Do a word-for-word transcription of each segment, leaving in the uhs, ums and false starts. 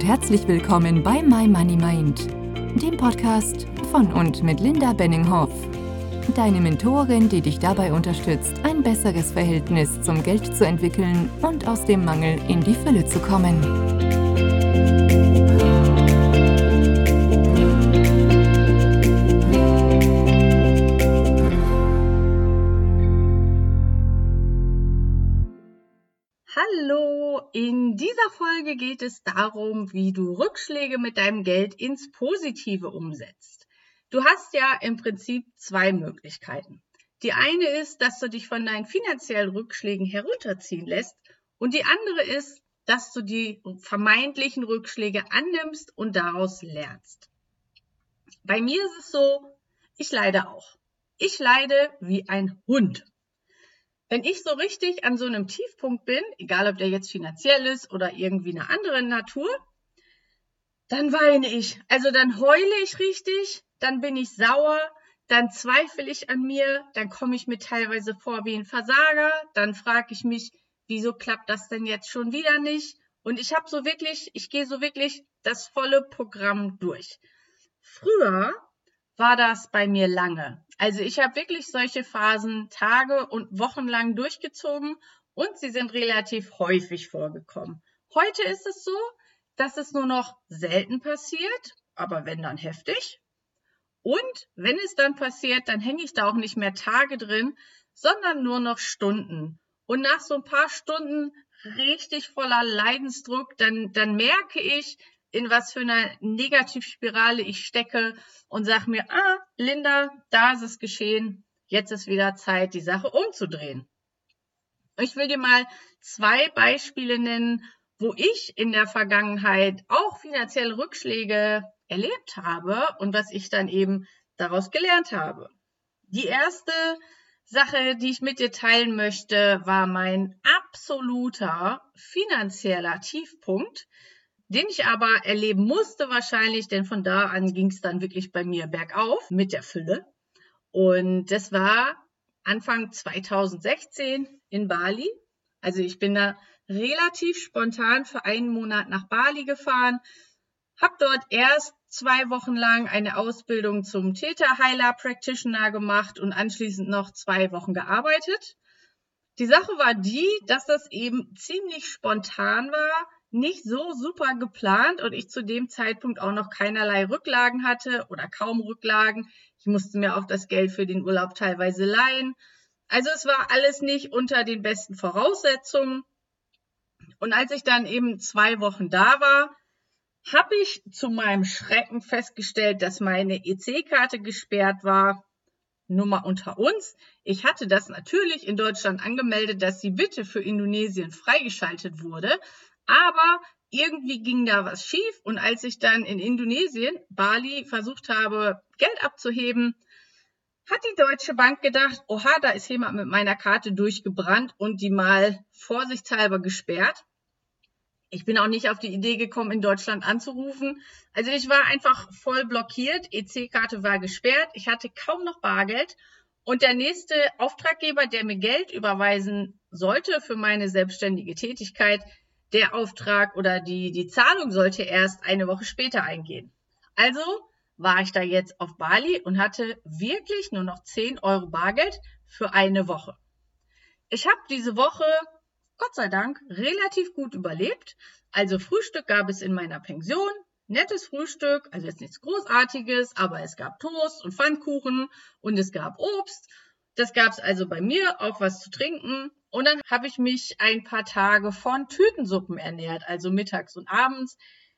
herzlich willkommen bei My Money Mind, dem Podcast von und mit Linda Benninghoff, deine Mentorin, die dich dabei unterstützt, ein besseres Verhältnis zum Geld zu entwickeln und aus dem Mangel in die Fülle zu kommen. Hallo, in dieser Folge geht es darum, wie du Rückschläge mit deinem Geld ins Positive umsetzt. Du hast ja im Prinzip zwei Möglichkeiten. Die eine ist, dass du dich von deinen finanziellen Rückschlägen herunterziehen lässt und die andere ist, dass du die vermeintlichen Rückschläge annimmst und daraus lernst. Bei mir ist es so, ich leide auch. Ich leide wie ein Hund. Wenn ich so richtig an so einem Tiefpunkt bin, egal ob der jetzt finanziell ist oder irgendwie eine andere Natur, dann weine ich. Also dann heule ich richtig, dann bin ich sauer, dann zweifle ich an mir, dann komme ich mir teilweise vor wie ein Versager, dann frage ich mich, wieso klappt das denn jetzt schon wieder nicht? Und ich habe so wirklich, ich gehe so wirklich das volle Programm durch. Früher war das bei mir lange. Also ich habe wirklich solche Phasen Tage und Wochen lang durchgezogen und sie sind relativ häufig vorgekommen. Heute ist es so, dass es nur noch selten passiert, aber wenn dann heftig. Und wenn es dann passiert, dann hänge ich da auch nicht mehr Tage drin, sondern nur noch Stunden. Und nach so ein paar Stunden richtig voller Leidensdruck, dann, dann merke ich, in was für einer Negativspirale ich stecke und sage mir, ah, Linda, da ist es geschehen, jetzt ist wieder Zeit, die Sache umzudrehen. Ich will dir mal zwei Beispiele nennen, wo ich in der Vergangenheit auch finanzielle Rückschläge erlebt habe und was ich dann eben daraus gelernt habe. Die erste Sache, die ich mit dir teilen möchte, war mein absoluter finanzieller Tiefpunkt, den ich aber erleben musste wahrscheinlich, denn von da an ging es dann wirklich bei mir bergauf mit der Fülle. Und das war Anfang zweitausendsechzehn in Bali. Also ich bin da relativ spontan für einen Monat nach Bali gefahren, habe dort erst zwei Wochen lang eine Ausbildung zum Theta Healer Practitioner gemacht und anschließend noch zwei Wochen gearbeitet. Die Sache war die, dass das eben ziemlich spontan war, nicht so super geplant und ich zu dem Zeitpunkt auch noch keinerlei Rücklagen hatte oder kaum Rücklagen. Ich musste mir auch das Geld für den Urlaub teilweise leihen. Also es war alles nicht unter den besten Voraussetzungen. Und als ich dann eben zwei Wochen da war, habe ich zu meinem Schrecken festgestellt, dass meine E C-Karte gesperrt war. Nur mal unter uns. Ich hatte das natürlich in Deutschland angemeldet, dass sie bitte für Indonesien freigeschaltet wurde. Aber irgendwie ging da was schief. Und als ich dann in Indonesien, Bali, versucht habe, Geld abzuheben, hat die Deutsche Bank gedacht, oha, da ist jemand mit meiner Karte durchgebrannt und die mal vorsichtshalber gesperrt. Ich bin auch nicht auf die Idee gekommen, in Deutschland anzurufen. Also ich war einfach voll blockiert. E C-Karte war gesperrt. Ich hatte kaum noch Bargeld. Und der nächste Auftraggeber, der mir Geld überweisen sollte für meine selbstständige Tätigkeit, der Auftrag oder die, die Zahlung sollte erst eine Woche später eingehen. Also war ich da jetzt auf Bali und hatte wirklich nur noch zehn Euro Bargeld für eine Woche. Ich habe diese Woche Gott sei Dank relativ gut überlebt. Also Frühstück gab es in meiner Pension, nettes Frühstück, also jetzt nichts Großartiges, aber es gab Toast und Pfannkuchen und es gab Obst. Das gab es also bei mir, auch was zu trinken. Und dann habe ich mich ein paar Tage von Tütensuppen ernährt, also mittags und abends.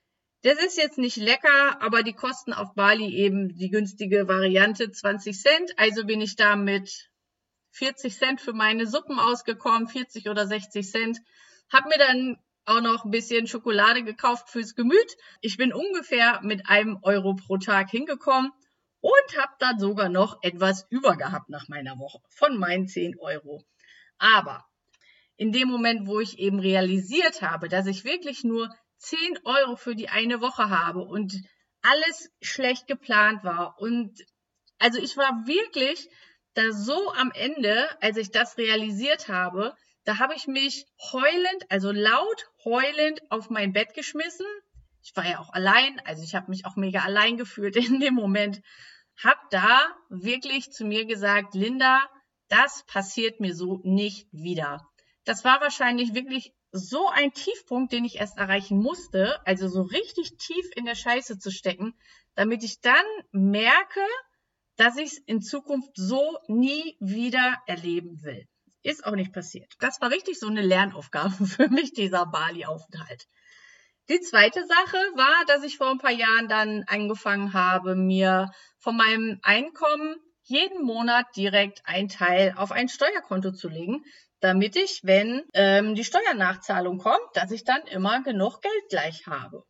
Das ist jetzt nicht lecker, aber die kosten auf Bali eben die günstige Variante zwanzig Cent. Also bin ich da mit vierzig Cent für meine Suppen ausgekommen, vierzig oder sechzig Cent. Hab mir dann auch noch ein bisschen Schokolade gekauft fürs Gemüt. Ich bin ungefähr mit einem Euro pro Tag hingekommen und habe dann sogar noch etwas über gehabt nach meiner Woche von meinen zehn Euro. Aber in dem Moment, wo ich eben realisiert habe, dass ich wirklich nur zehn Euro für die eine Woche habe und alles schlecht geplant war und also ich war wirklich da so am Ende, als ich das realisiert habe, da habe ich mich heulend, also laut heulend auf mein Bett geschmissen, Ich war ja auch allein, also ich habe mich auch mega allein gefühlt in dem Moment. Hab da wirklich zu mir gesagt, Linda, das passiert mir so nicht wieder. Das war wahrscheinlich wirklich so ein Tiefpunkt, den ich erst erreichen musste, also so richtig tief in der Scheiße zu stecken, damit ich dann merke, dass ich es in Zukunft so nie wieder erleben will. Ist auch nicht passiert. Das war richtig so eine Lernaufgabe für mich, dieser Bali-Aufenthalt. Die zweite Sache war, dass ich vor ein paar Jahren dann angefangen habe, mir von meinem Einkommen jeden Monat direkt einen Teil auf ein Steuerkonto zu legen, damit ich, wenn ähm, die Steuernachzahlung kommt, dass ich dann immer genug Geld gleich habe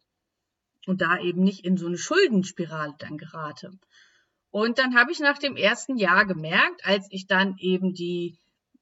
und da eben nicht in so eine Schuldenspirale dann gerate. Und dann habe ich nach dem ersten Jahr gemerkt, als ich dann eben die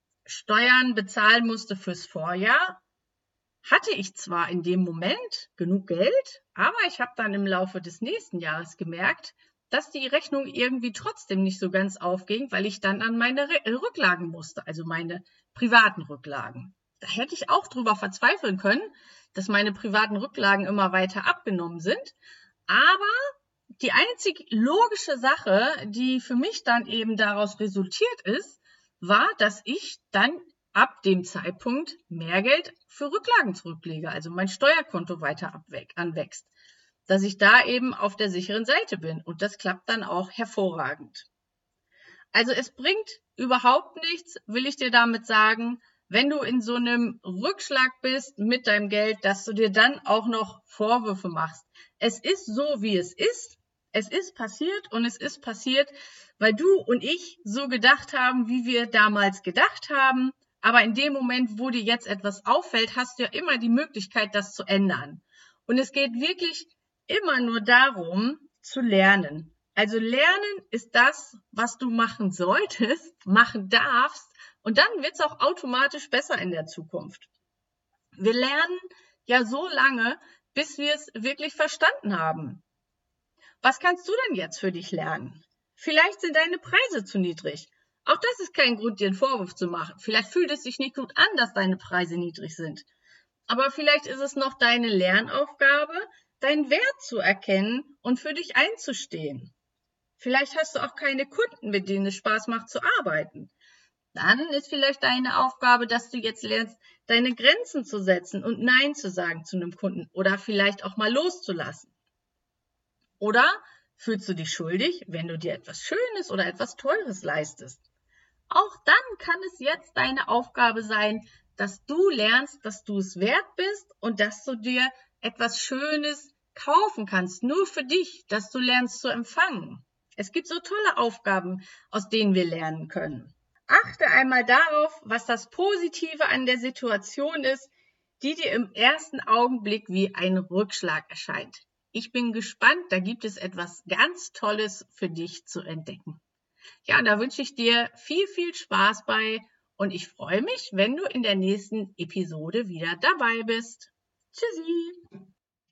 Steuern bezahlen musste fürs Vorjahr, hatte ich zwar in dem Moment genug Geld, aber ich habe dann im Laufe des nächsten Jahres gemerkt, dass die Rechnung irgendwie trotzdem nicht so ganz aufging, weil ich dann an meine Rücklagen musste, also meine privaten Rücklagen. Da hätte ich auch drüber verzweifeln können, dass meine privaten Rücklagen immer weiter abgenommen sind. Aber die einzig logische Sache, die für mich dann eben daraus resultiert ist, war, dass ich dann ab dem Zeitpunkt mehr Geld für Rücklagen zurücklege, also mein Steuerkonto weiter anwächst, dass ich da eben auf der sicheren Seite bin. Und das klappt dann auch hervorragend. Also es bringt überhaupt nichts, will ich dir damit sagen, wenn du in so einem Rückschlag bist mit deinem Geld, dass du dir dann auch noch Vorwürfe machst. Es ist so, wie es ist. Es ist passiert und es ist passiert, weil du und ich so gedacht haben, wie wir damals gedacht haben. Aber in dem Moment, wo dir jetzt etwas auffällt, hast du ja immer die Möglichkeit, das zu ändern. Und es geht wirklich immer nur darum, zu lernen. Also lernen ist das, was du machen solltest, machen darfst. Und dann wird es auch automatisch besser in der Zukunft. Wir lernen ja so lange, bis wir es wirklich verstanden haben. Was kannst du denn jetzt für dich lernen? Vielleicht sind deine Preise zu niedrig. Auch das ist kein Grund, dir einen Vorwurf zu machen. Vielleicht fühlt es sich nicht gut an, dass deine Preise niedrig sind. Aber vielleicht ist es noch deine Lernaufgabe, deinen Wert zu erkennen und für dich einzustehen. Vielleicht hast du auch keine Kunden, mit denen es Spaß macht zu arbeiten. Dann ist vielleicht deine Aufgabe, dass du jetzt lernst, deine Grenzen zu setzen und Nein zu sagen zu einem Kunden oder vielleicht auch mal loszulassen. Oder fühlst du dich schuldig, wenn du dir etwas Schönes oder etwas Teures leistest? Auch dann kann es jetzt deine Aufgabe sein, dass du lernst, dass du es wert bist und dass du dir etwas Schönes kaufen kannst, nur für dich, dass du lernst zu empfangen. Es gibt so tolle Aufgaben, aus denen wir lernen können. Achte einmal darauf, was das Positive an der Situation ist, die dir im ersten Augenblick wie ein Rückschlag erscheint. Ich bin gespannt, da gibt es etwas ganz Tolles für dich zu entdecken. Ja, da wünsche ich dir viel, viel Spaß bei und ich freue mich, wenn du in der nächsten Episode wieder dabei bist. Tschüssi!